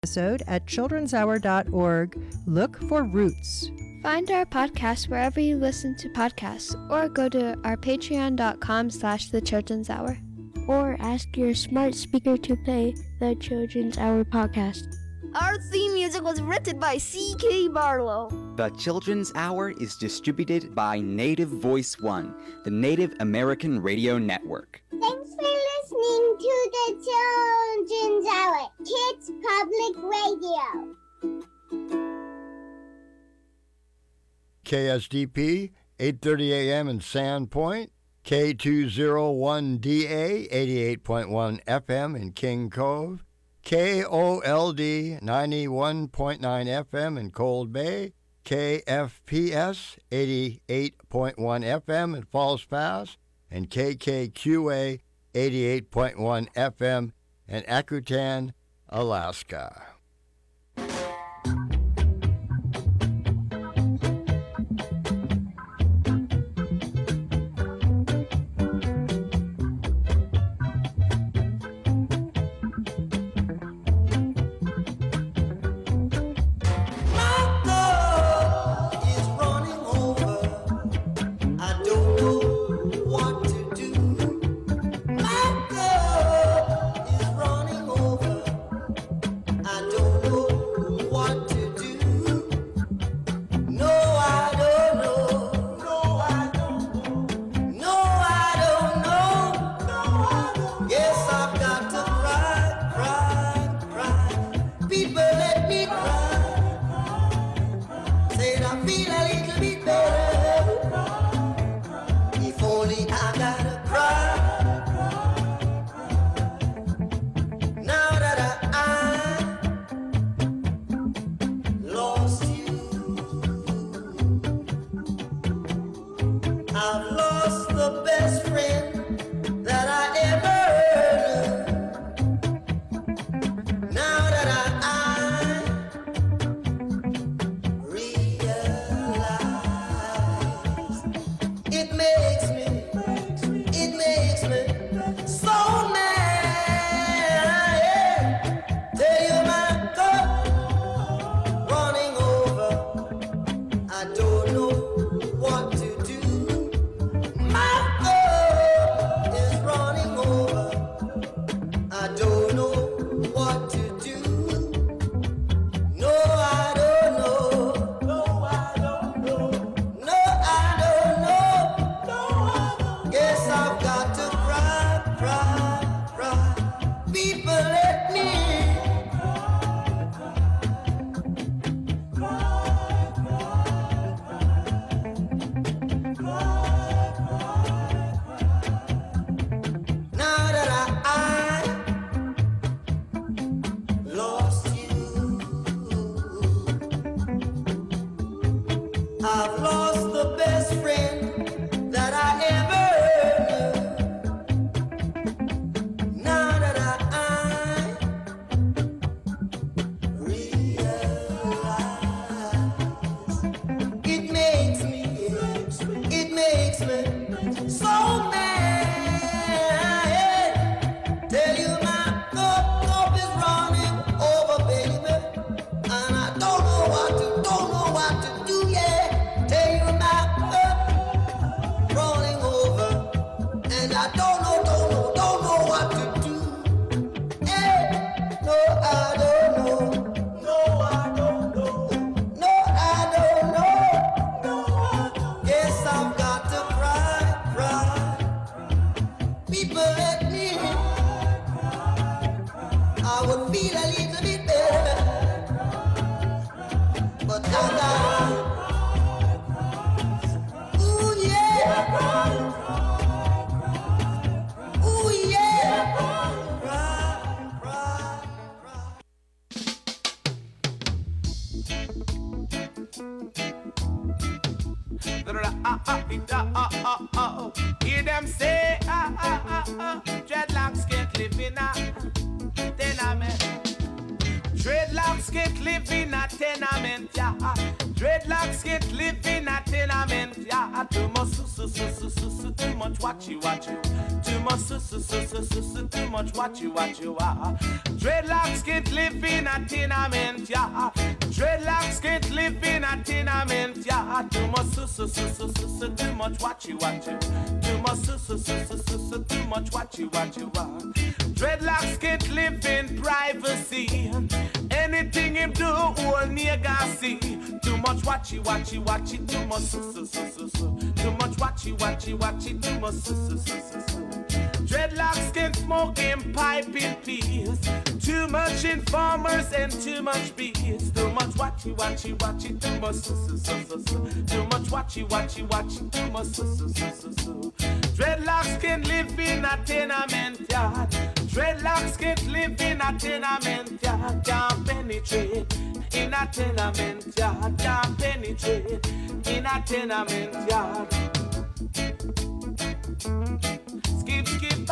episode at childrenshour.org. Look for Roots. Find our podcast wherever you listen to podcasts, or go to our patreon.com/The Children's Hour. Or ask your smart speaker to play the Children's Hour podcast. Our theme music was written by C.K. Barlow. The Children's Hour is distributed by Native Voice One, the Native American Radio Network. Thanks for listening to the Children's Hour, Kids Public Radio. KSDP, 8:30 a.m. in Sandpoint, K201DA, 88.1 FM in King Cove, KOLD, 91.9 FM in Cold Bay, KFPS, 88.1 FM in Falls Pass, and KKQA, 88.1 FM in Akutan, Alaska. Hear them say, dreadlocks can't live in a tenement. Dreadlocks can't live in a tenement, yeah. Dreadlocks can't live in a tenement yard. Too much too much watchy. Too much too much watchy. Dreadlocks can't live in a tenement yard. Dreadlocks can't live in a tenement yard. Too much too much watchy. Too much too much watchy. Dreadlocks can't live in privacy. Anything him do, all nigga see. Too much watchy. Too much too much watchy. Too much Dreadlocks can smoke and pipe in peace. Too much informers and too much bees. Too much watchy. Too much too much watchy. Too much Dreadlocks can live in a tenement yard. Dreadlocks can't live in a tenement yard. Can't penetrate in a tenement yard. Can't penetrate in a tenement yard. Skip,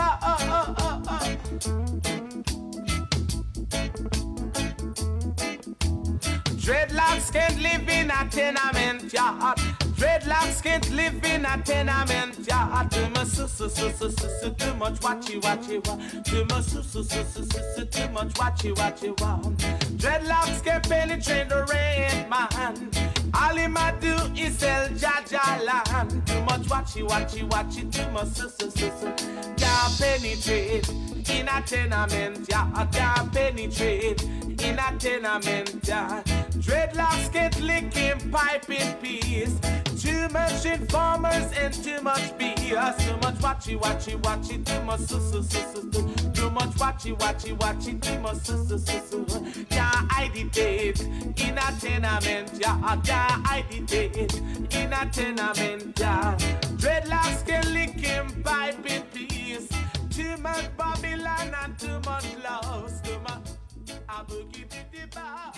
Dreadlocks can't live in a tenement yard. Dreadlocks can't live in a tenement yard. Too much too much watchy. Too much too much watchy. Dreadlocks can penetrate the red man. All him a do is sell Jaja land. Too much watchy. Too much can't penetrate in a tenement yard. Can't penetrate in a tenement yard. Dreadlocks get licking pipe in peace. Too much informers and too much BS. Too much watchy. Too much too much watchy. Too much can't agitate in a tenement yard. Can't agitate in a tenement yard. Dreadlocks get licking pipe in peace. Too much Babylon and too much love. Too much I boogie about.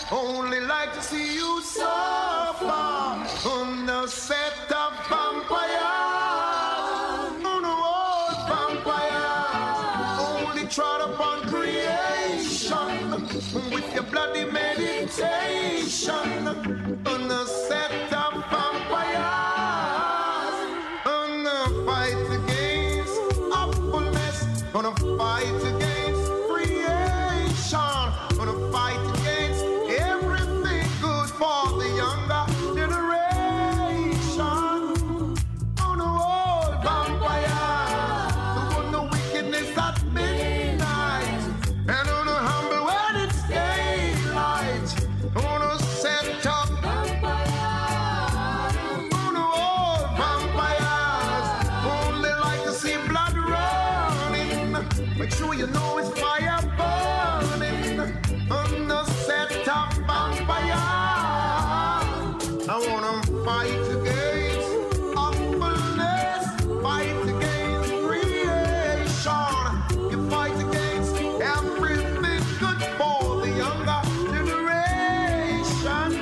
only like to see you suffer on the set of vampires, on the old vampires, only trod upon creation with your bloody meditation on the set of vampires, on the fight against awfulness, on the fight against creation, on the fight against everything good for the younger generation, on the old vampires, on the wickedness at midnight, and on the humble when it's daylight, on the set up vampires, on the old vampires, only like to see blood running. Make sure you know it's fire burning on the set of vampires. I wanna fight against awfulness, fight against creation. You fight against everything good for the younger generation.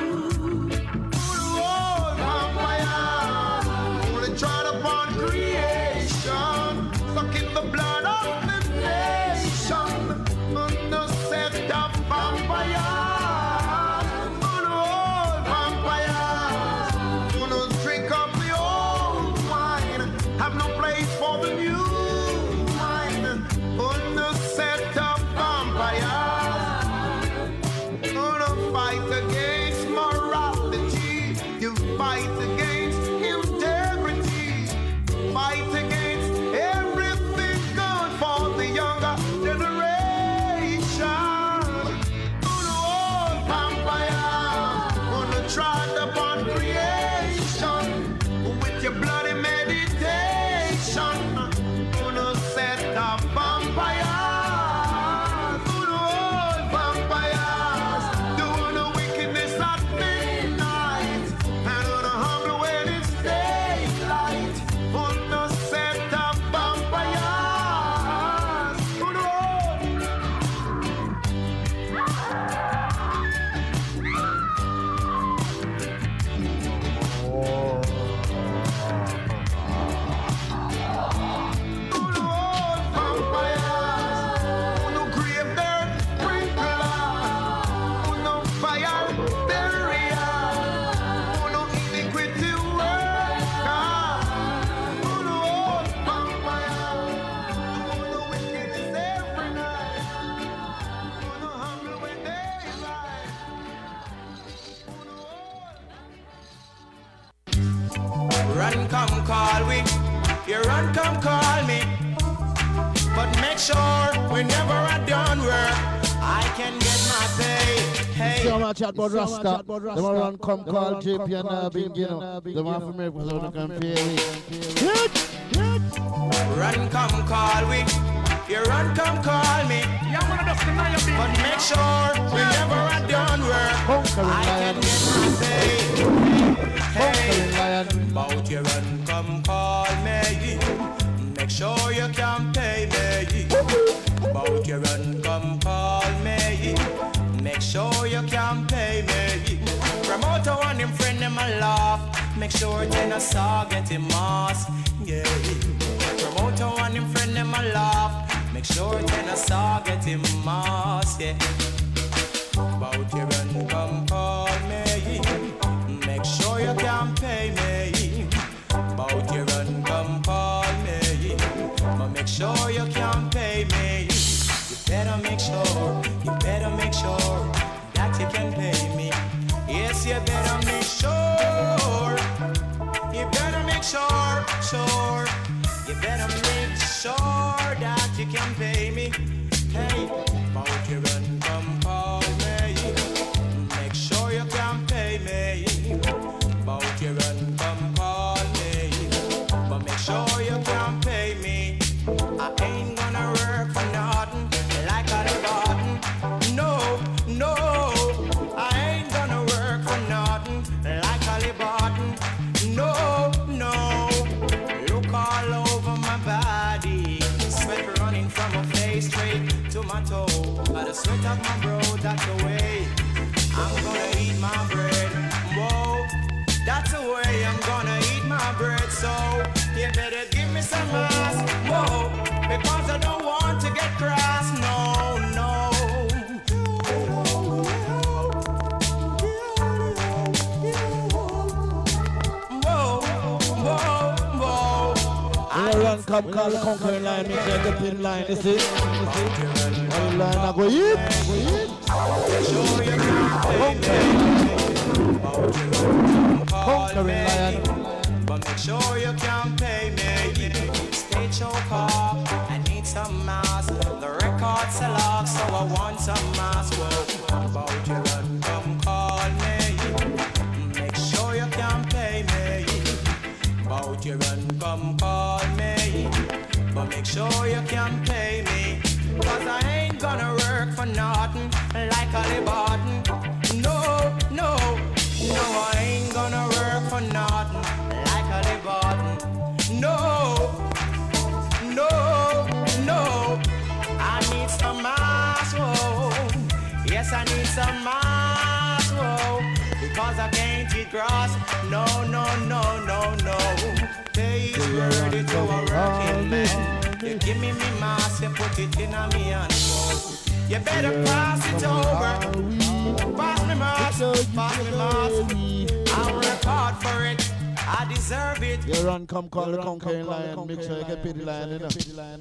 Oh, vampires, only trod upon creation, sucking the blood of the nation. On the set of vampires, on the old vampires, gonna drink up the old wine, have no place for the new wine. On the set of vampires, gonna fight against morality, you fight against integrity, fight against everything good for the younger generation. Gonna old vampire, gonna trod upon creation with your bloody meditation. Gonna set up vampires, gonna old vampires, doing the wickedness at midnight, and on the humble when it's daylight. Gonna set up vampires, gonna run, come call we. You run, come call me. But make sure whenever I done work, I can get my pay. Hey. So much chat about Rasta. Them a run come call JP and Big, you know. Them have to make us out can pay me. Run, come call we. You run, come call me. But make sure whenever I done work, I can get my pay. Hey, about you run, come call me. Make sure you can pay me. About you run, come call me. Make sure you can pay me. Promoter and him friend them a laugh. Make sure they no saw get him mask. Yeah. Promoter and him friend them a laugh. Make sure they no saw get him mask. Yeah. About you run, come call me. Make sure you can pay me. About you run, come call me. But make sure you can pay me. You better make sure that you can pay me. Yes, you better make sure. You better make sure. You better make sure that you can pay me. Hey, about you run, come call me. Make sure you can pay me. About you run, come call me. But make sure you can pay me. I ain't gonna work for nothing like I button. No, I ain't gonna work for nothing like I button. No, look all over my body. Sweat running from my face straight to my toe. By the sweat of my bro, that's the way I'm me some ass, whoa, because I don't want to get cross, no, no. Whoa, whoa, whoa. Run, come, call the conquering line, make sure the thin line, you see? One line, I go hit. Conquering lion. But make sure you can pay me. Stay choke off. I need some mass. The record sell off, so I want some mass. Whoa, about your run, come call me. Make sure you can pay me. About your run, come call me. But make sure you can pay me. Cause I ain't gonna work for nothing like a button. No, no, no, I ain't gonna work for nothing like a button. No, no, no, I need some ass, whoa. Yes, I need some ass, whoa. Because I can't eat grass. No, no, no, no, no. Pay is worthy to a working man. You give me mass, you put it in a me hand. You better pass it over. Pass me mass, pass me mass. I'll work hard for it. I deserve it. You run, come, call the conquering lion, make sure you get pity lion, you know.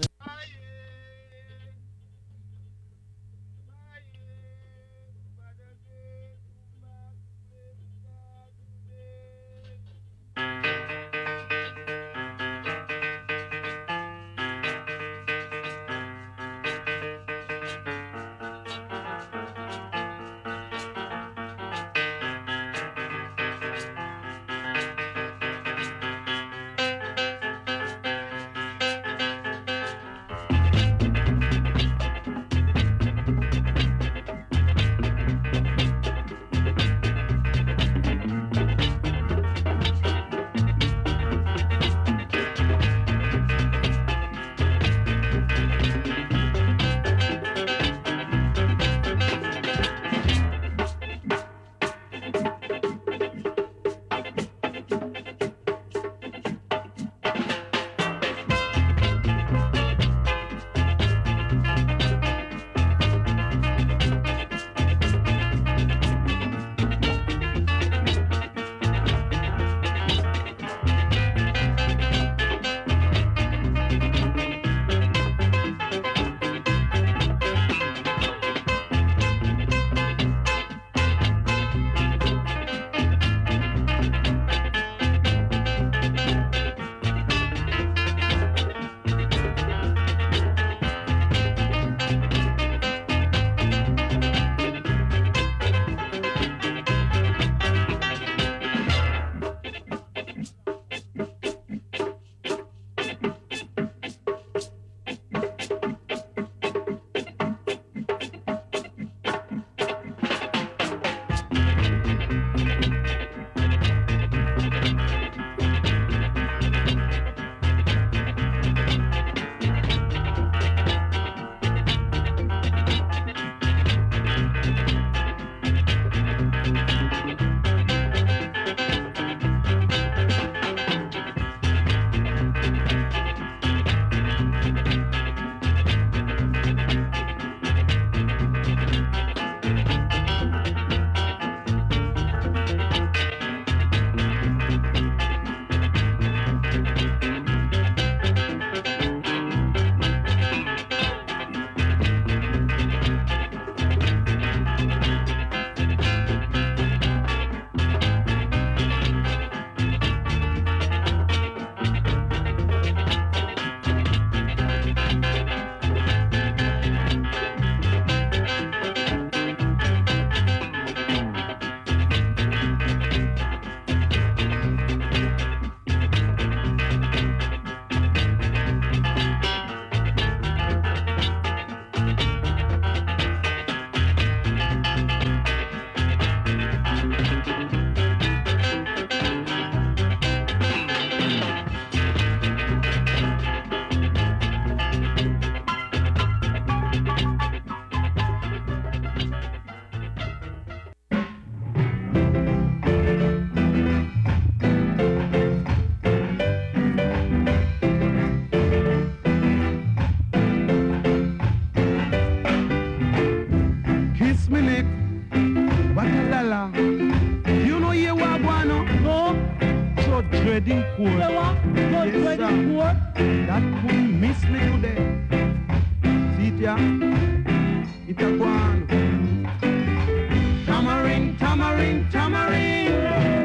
that couldn't miss me today. See it ya? It a go on. Tamarind, tamarind, tamarind.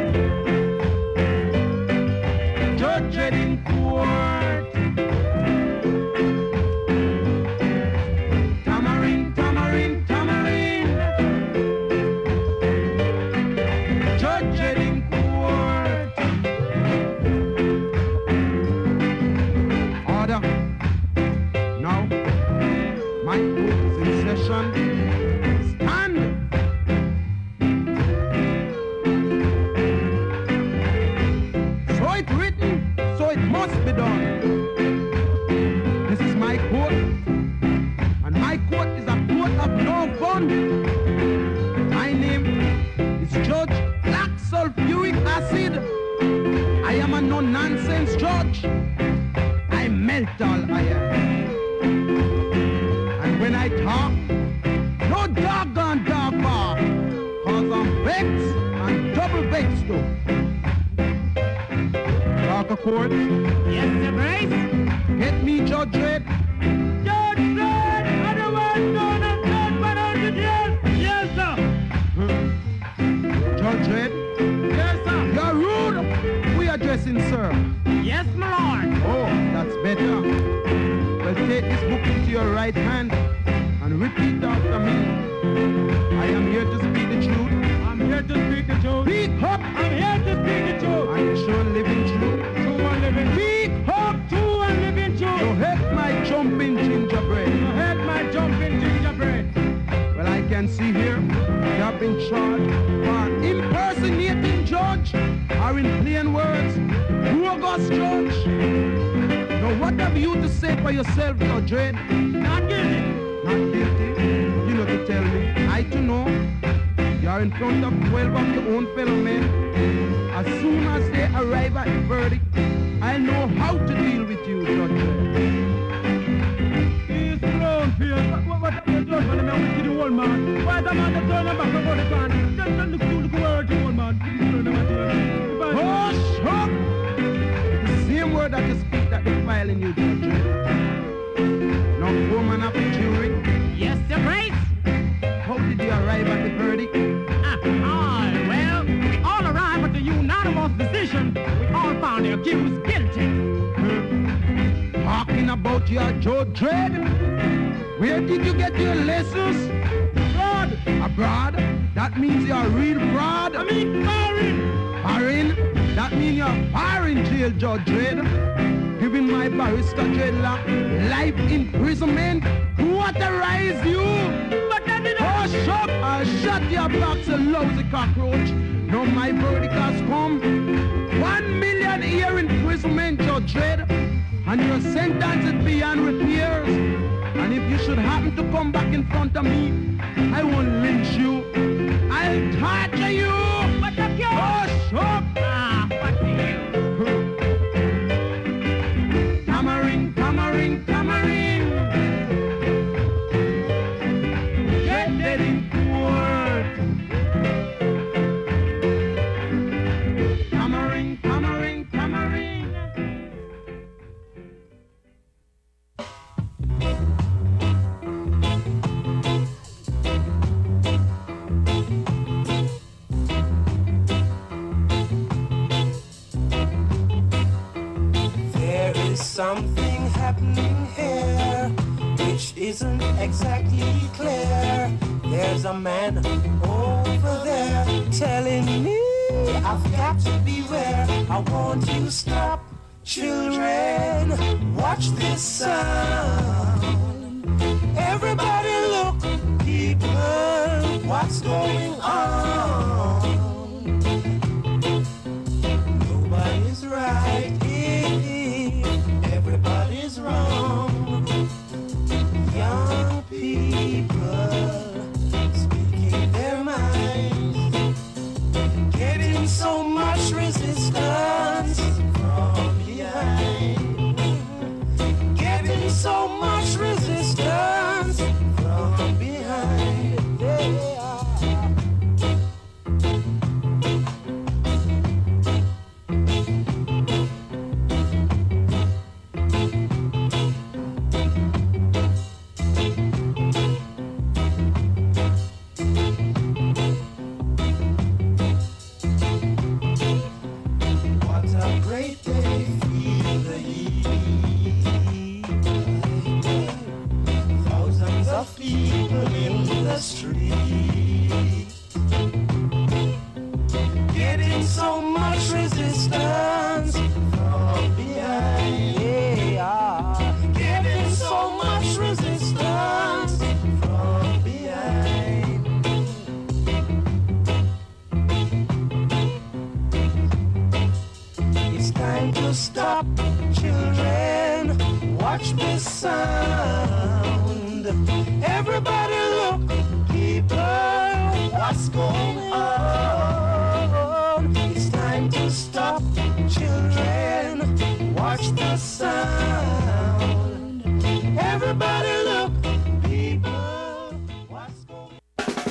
Judge in court. Tamarind, tamarind, tamarind. Judge in court. Order. Now, my court is in session. Stand. So it's written, so it must be done. This is my court, and my court is a court of no fun. My name is Judge Black Sulfuric Acid. I am a no-nonsense judge. I melt all iron. And when I talk, no doggone dog bark, 'cause I'm vexed and double vexed too. Talk of court. Yes, Sir Bryce. Get me Judge Red. Judge Red, otherwise known as Judge 100 years. Yes, sir. Judge Red. Yes, sir. You're rude. We are addressing, sir. Yes, my lord. Oh, that's better. Well, take this book into your right hand and repeat after me. I am here to speak the truth. I'm here to speak the truth. Speak up. I'm here to speak the truth. I am sure living truth. True and living. Speak up. True and living truth. You hate my jumping gingerbread. You hate my jumping gingerbread. Well, I can see here you have been charged for impersonating judge, or in plain words, bogus judge. Now, what have you to say for yourself, Judge Red? Not guilty. Not guilty? You know to tell me. I to know. You are in front of 12 of your own fellow men. As soon as they arrive at the verdict, I know how to deal with you, Judge Red. He's thrown, Pierce. What have you done for the man with the old man? Why the man that turn back about the man? Just look word to old man. Hush up! The same word that you speak that they file in you, Judge Red. Now, woman of the jury. Yes, Sir Bryce. How did you arrive at the verdict? Well, we all arrived at the unanimous decision. We all found the accused guilty. Talking about your Judge Red? Where did you get your lessons? Abroad. Abroad? That means you're a real fraud. I mean foreign. Foreign? That means you're foreign jail, Judge Red. Giving my barrister dreadlock life imprisonment. Who authorized you? But I didn't. Hush up! I'll shut your box, a lousy cockroach. Now my verdict has come. 1 million year imprisonment, Judge Red. And your sentence is beyond repairs. And if you should happen to come back in front of me, I won't lynch you. I'll torture you. What the fuck? Hush up! What the hell? Tamarind, tamarind, tamarind. Get that in court. Tamarind, tamarind, tamarind. Something happening here which isn't exactly clear. There's a man over there telling me I've got to beware. I want you to stop, children. Watch this sound. Everybody look, people, what's going on? Nobody's right. Everybody's wrong. Young people speaking their minds, getting so much resistance from behind, getting so much resistance from behind. watch the sound. Everybody look, people, what's going on? It's time to stop, children, watch the sound. Everybody look, people, what's going on?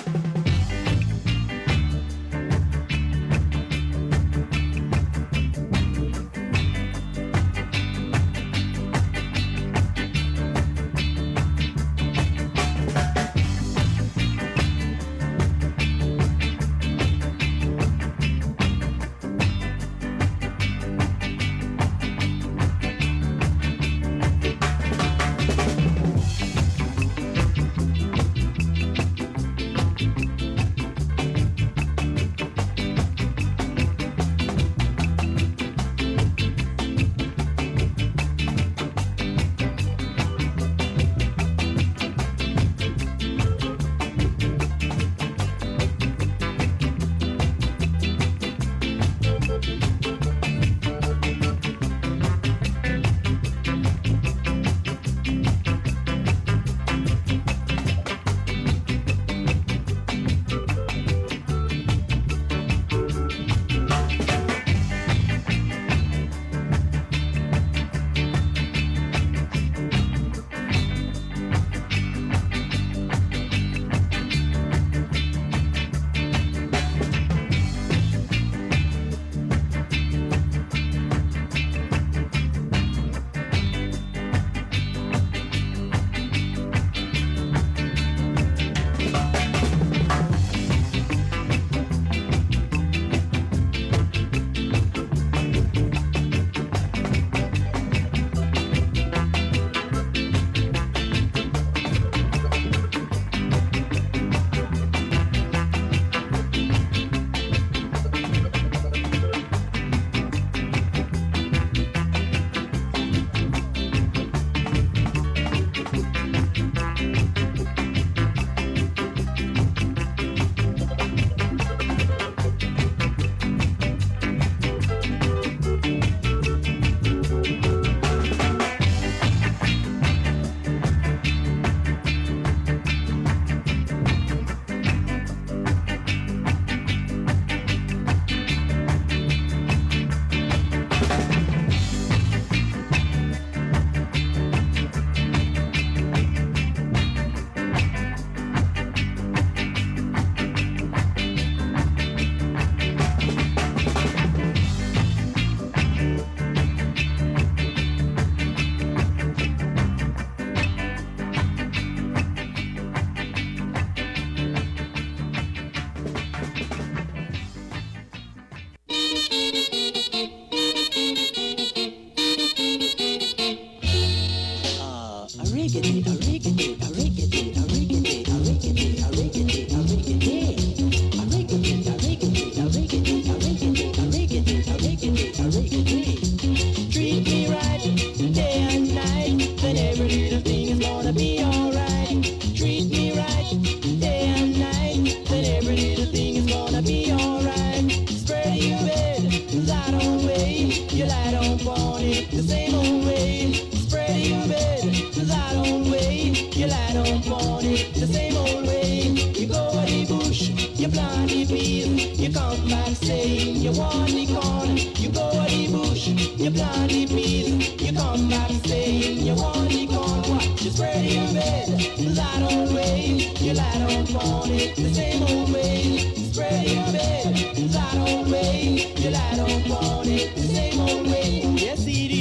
Treat me right day and night, then every little thing is gonna be alright. Treat me right day and night, then every little thing is gonna be alright. Spread your bed, lie down way, you lie down on it the same old way. Spread your bed, lie down way, you lie down on it the same old way. You go to the bush, you plant the peas, you come back saying you want the corn. You go to the bush, you plant the peas, you come back saying you want the corn. What? You spread your bed, lie down way, you lie down on it the same old way. Spread your bed, lie down way, you lie down on it the same old way. Yes it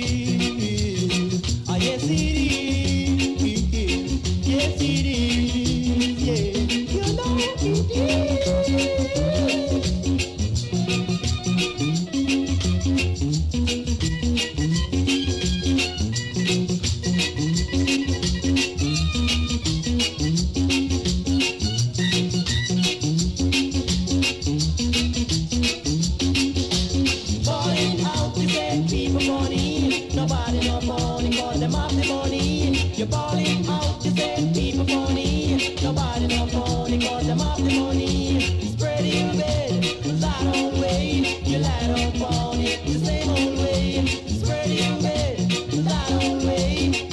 is, ah yes it is, yes it is, yeah, you know it is. You're balling out, you said people funny. Nobody no phony, cause them off the money. Spread your bed, lie down way. You lie down on it the same old way. Spread your bed, lie down way.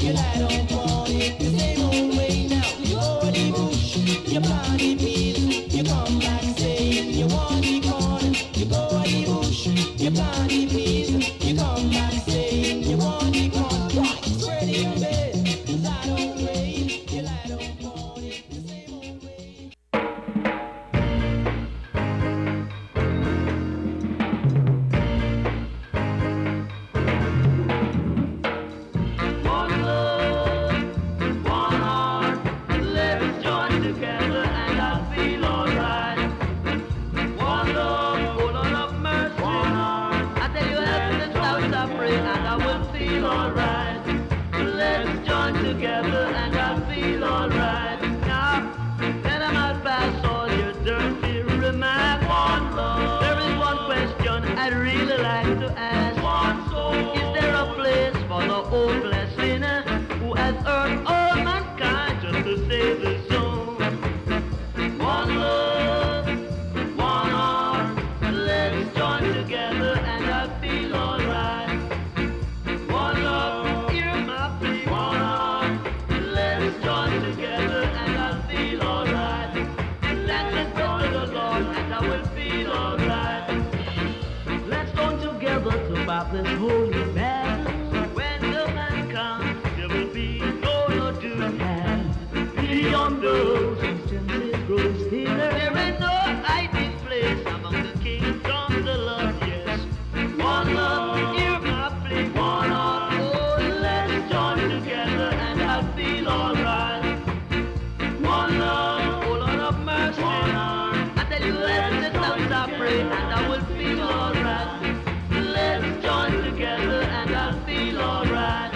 hurt all mankind just to save the soul. One love, one heart, let's join together and I'll feel alright. One love, hear my plea, one heart, let's join together and I'll feel alright. Let's just go to the Lord and I will feel alright. Let's join together to bow this holy man. When the man comes, there will be no to have. Beyond those instances grows thinner. There ain't no hiding place among the kingdoms of love, yes. One love, hear my plea, one heart. Oh, let's join together and I'll feel alright. One love, oh Lord of mercy, one heart. I tell you, let the sounds I pray and I will feel alright. Let's join together and I'll feel alright.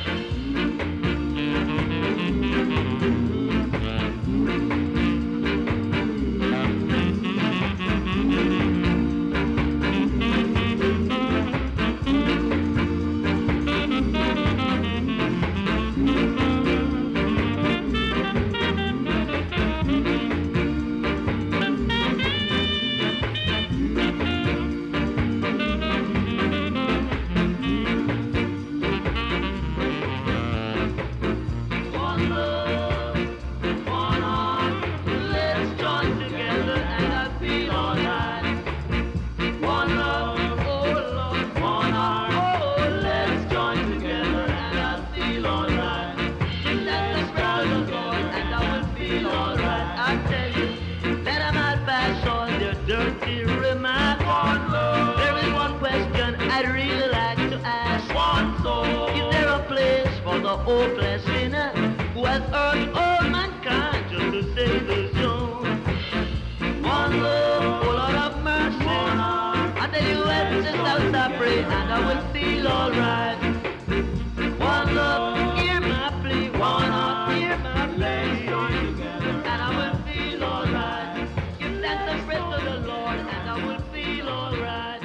One love, one heart, let's join together and I'll feel alright. One love, oh Lord, one heart, oh let's join together and I'll feel alright. Give that the spirit of the Lord and I will feel alright. I tell you, let them out pass on their dirty remarks. One love, there is one question I'd really like to ask. One soul, is there a place for the hopeless sinner who has hurt all mankind just to save the soul? One love, oh Lord of mercy, I tell you it's just as I pray and I will feel alright. One love, hear my plea, one heart, hear my plea, and I will feel alright. Give thanks and praise to the Lord and I will feel alright.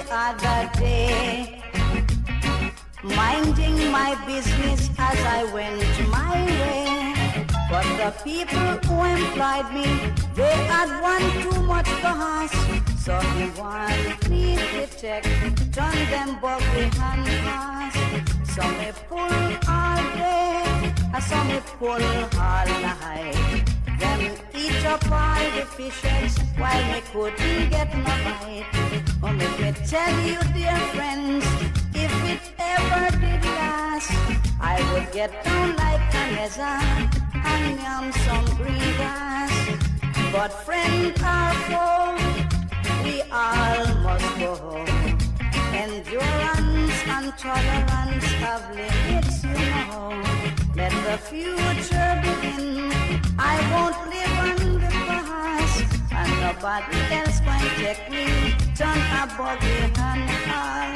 the other day, minding my business as I went my way. But the people who employed me, they had one too much gas. So he want me to take, turn them buggy and pass. So me pull all day, so me pull all night. Them eat up all the fishes while me couldn't get no bite. Oh, me tell you, dear friends, if it ever did last, I would get down like a lizard and yam some green grass. But friend or foe, we all must go home. Endurance and tolerance have limits, you know. Let the future begin. I won't live on the past, and nobody else can take me. Turn a buggy and pass.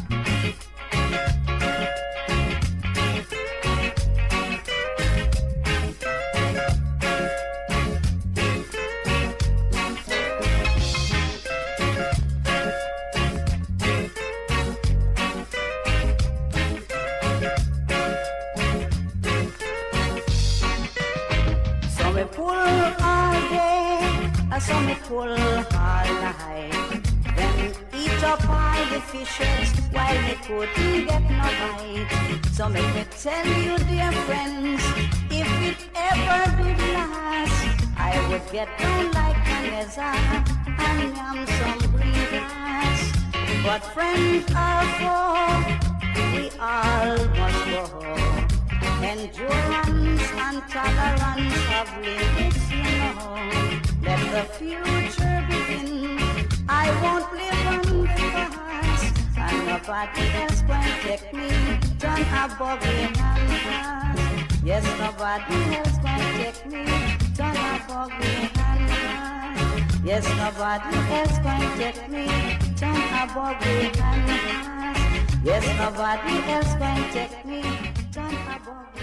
So me pull all night, then eat up all the fishes while me couldn't get no bite. So make me tell you, dear friends, if it ever did last, I would get down like a lizard and yam some green grass. But friends are foe, we all must go home. Endurance and tolerance have limits, you know. Let the future begin. I won't live on the past, and nobody else can take me. Turn a buggy and pass. Yes, nobody else can take me. Turn a buggy and pass. Yes, nobody else can take me. Turn a buggy and pass. Yes, nobody else can take me. Turn a buggy.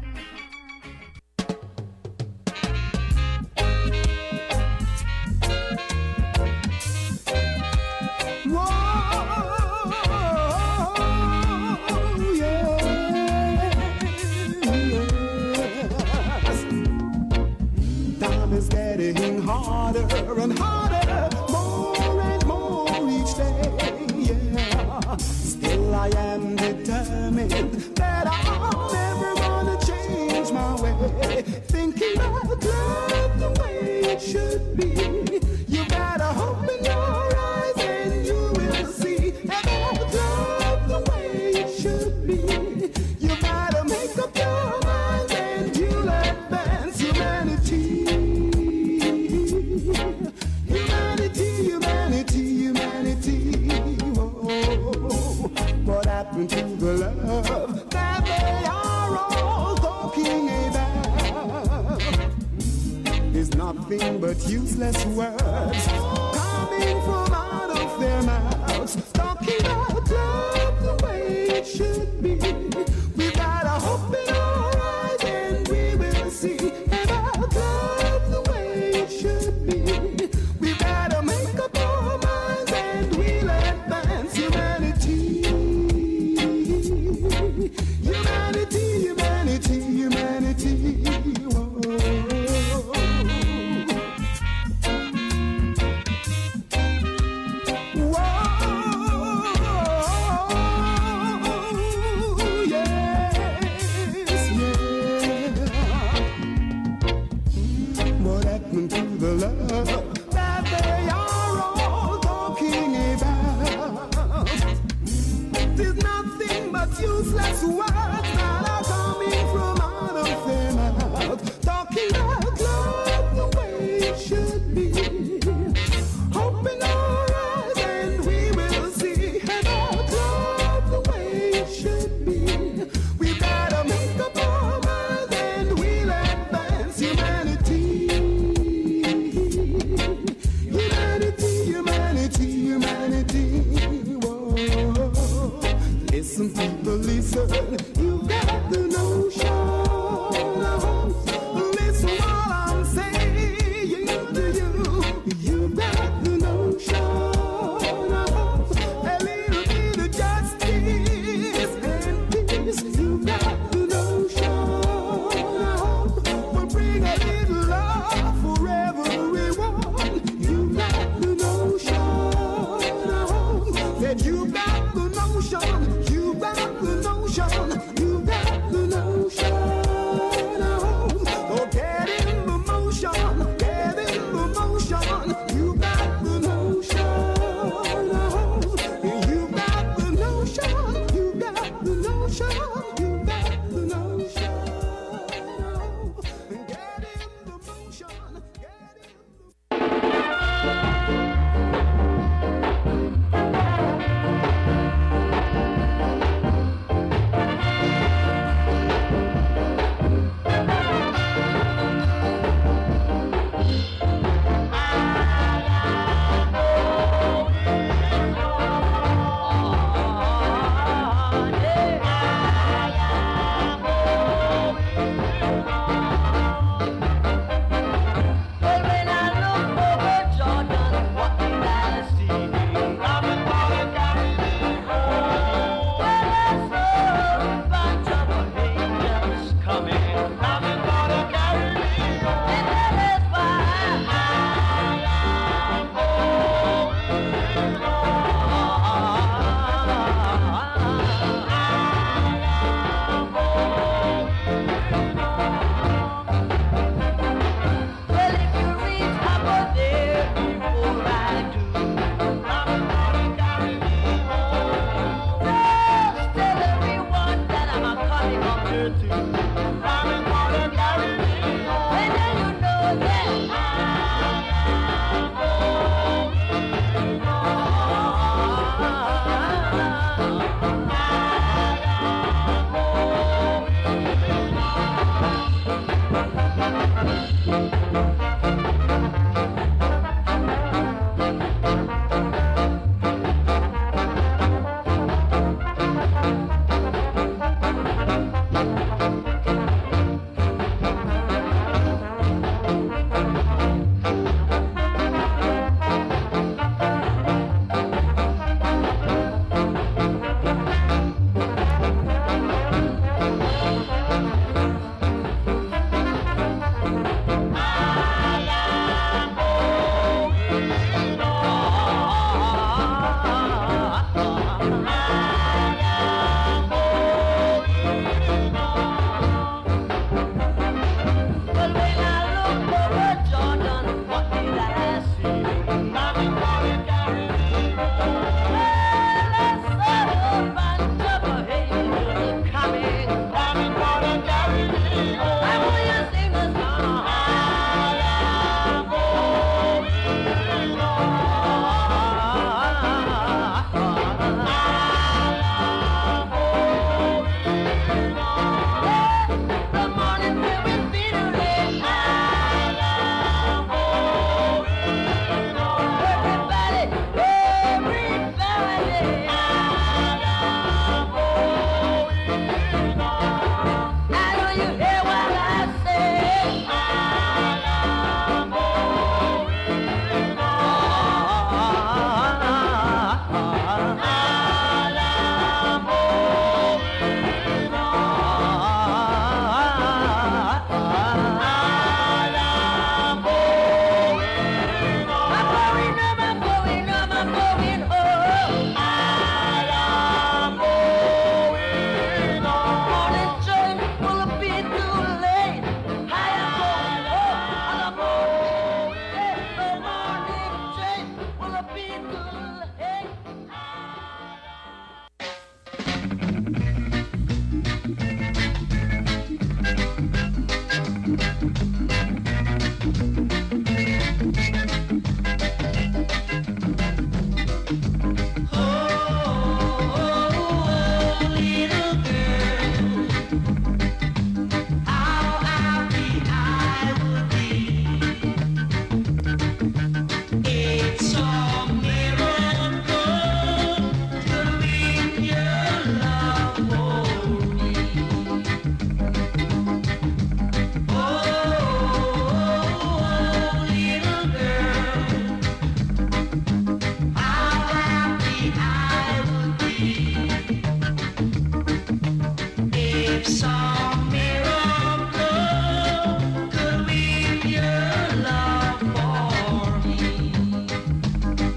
Is getting harder and harder, more and more each day, yeah. Still I am determined that I'm never gonna change my way. Thinking about love the way it should be. You gotta open your eyes and you will see about love the way it should be. You gotta make up your mind and you'll advance humanity. What happened to the love that they are all talking about? Is nothing but useless words coming from out of their mouths, talking about love the way it should be. We gotta open our eyes and we will see about love the way it should be. We gotta make up our minds and we'll advance humanity. Humanity, humanity, humanity. Whoa.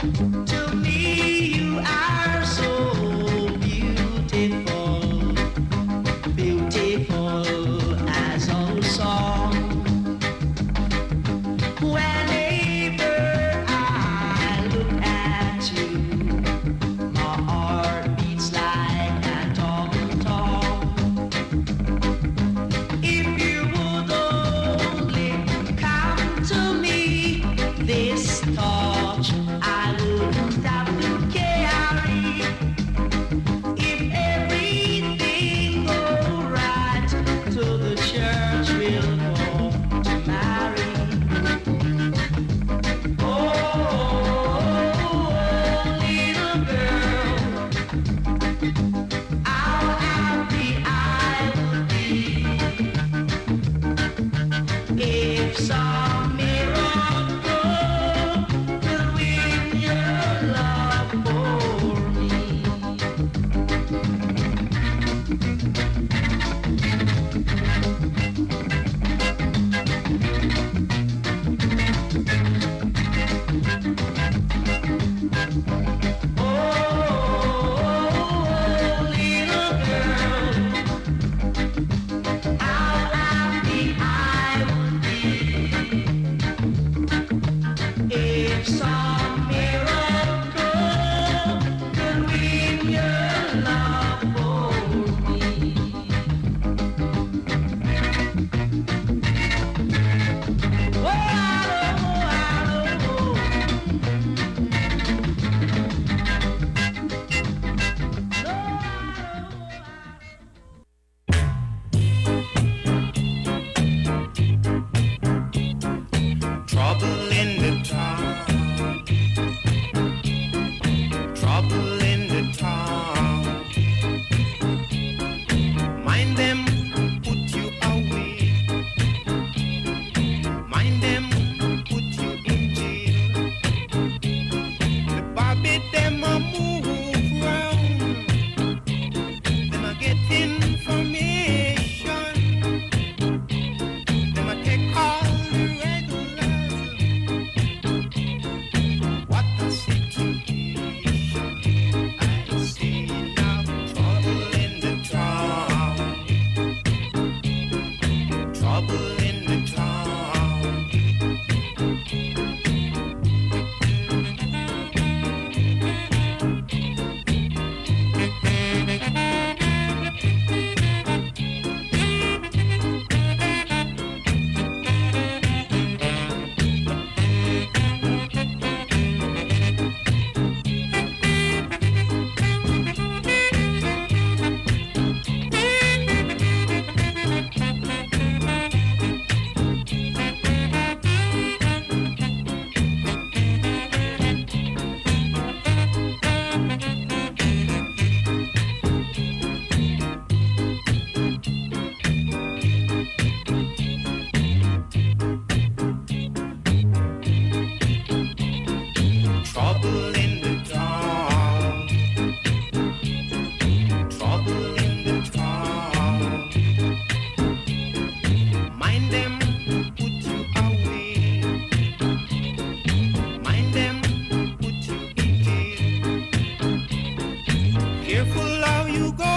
To me you are so beautiful, beautiful as old song. Whenever I look at you, my heart beats like a tom-tom. If you would only come to me, this torch I wouldn't have to carry. If everything go right, to the church we'll go to marry. Little girl, how happy I would be if some miracle could win your love for me. Little girl, how happy I would be if some miracle could win your love for me. Trouble in the town, trouble in the town. Mind them, put you away. Mind them, put you in jail. The Bobby them a move round, them a get information, them a take all the regulars. What a situation! I see now trouble in the town, trouble in the town. Trouble in the town, trouble in the town. Mind them, put you away. Mind them, put you in jail. Careful how you go